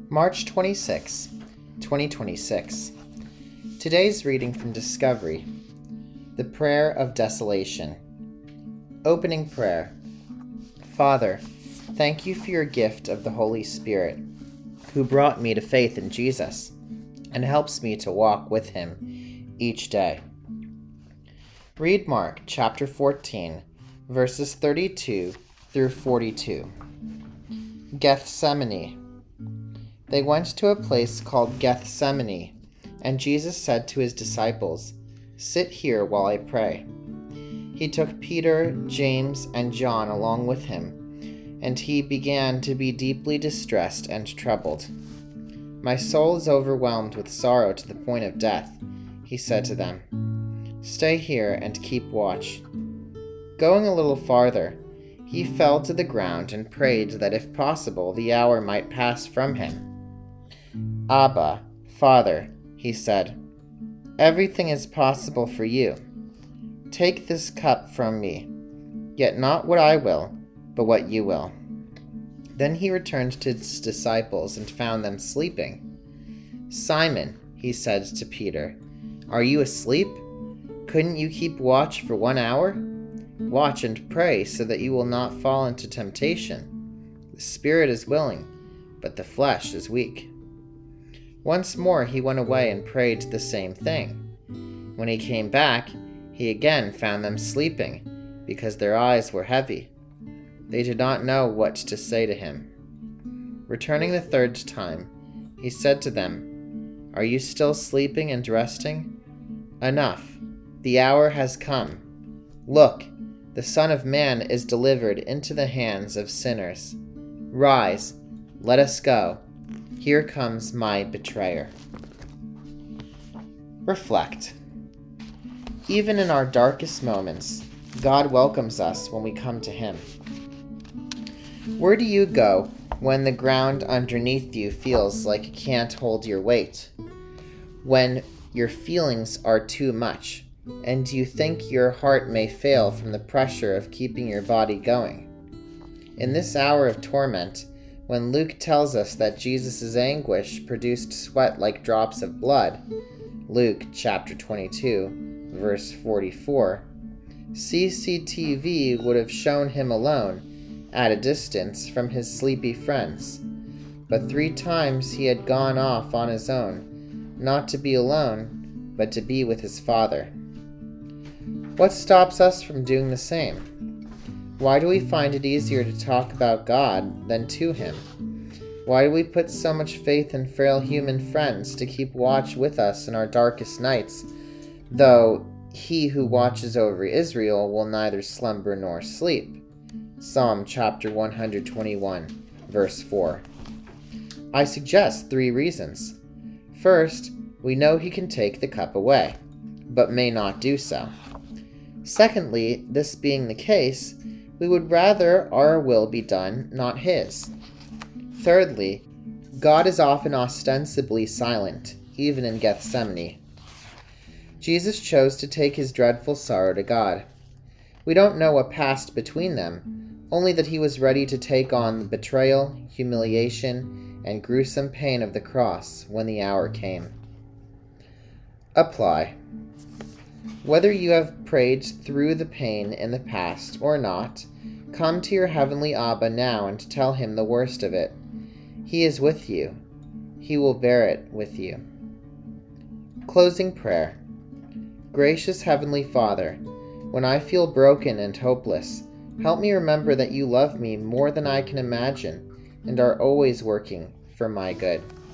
March 26, 2026. Today's reading from Discovery, the Prayer of Desolation. Opening Prayer. Father, thank you for your gift of the Holy Spirit, who brought me to faith in Jesus and helps me to walk with him each day. Read Mark chapter 14, verses 32 through 42. Gethsemane. They went to a place called Gethsemane, and Jesus said to his disciples, "Sit here while I pray." He took Peter, James, and John along with him, and he began to be deeply distressed and troubled. "My soul is overwhelmed with sorrow to the point of death," he said to them. "Stay here and keep watch." Going a little farther, he fell to the ground and prayed that if possible the hour might pass from him. "Abba, Father," he said, "everything is possible for you. Take this cup from me, yet not what I will, but what you will." Then he returned to his disciples and found them sleeping. "Simon," he said to Peter, "are you asleep? Couldn't you keep watch for 1 hour? Watch and pray so that you will not fall into temptation. The spirit is willing, but the flesh is weak." Once more he went away and prayed the same thing. When he came back, he again found them sleeping, because their eyes were heavy. They did not know what to say to him. Returning the third time, he said to them, "Are you still sleeping and resting? Enough, the hour has come. Look, the Son of Man is delivered into the hands of sinners. Rise, let us go. Here comes my betrayer." Reflect. Even in our darkest moments, God welcomes us when we come to him. Where do you go when the ground underneath you feels like it can't hold your weight? When your feelings are too much, and you think your heart may fail from the pressure of keeping your body going? In this hour of torment, when Luke tells us that Jesus' anguish produced sweat like drops of blood, Luke chapter 22, verse 44, CCTV would have shown him alone, at a distance from his sleepy friends. But 3 times he had gone off on his own, not to be alone, but to be with his Father. What stops us from doing the same? Why do we find it easier to talk about God than to him? Why do we put so much faith in frail human friends to keep watch with us in our darkest nights, though he who watches over Israel will neither slumber nor sleep? Psalm chapter 121, verse 4. I suggest 3 reasons. First, we know he can take the cup away, but may not do so. Secondly, this being the case, we would rather our will be done, not his. Thirdly, God is often ostensibly silent, even in Gethsemane. Jesus chose to take his dreadful sorrow to God. We don't know what passed between them, only that he was ready to take on the betrayal, humiliation, and gruesome pain of the cross when the hour came. Apply. Whether you have prayed through the pain in the past or not, come to your heavenly Abba now and tell him the worst of it. He is with you. He will bear it with you. Closing prayer. Gracious Heavenly Father, when I feel broken and hopeless, help me remember that you love me more than I can imagine and are always working for my good.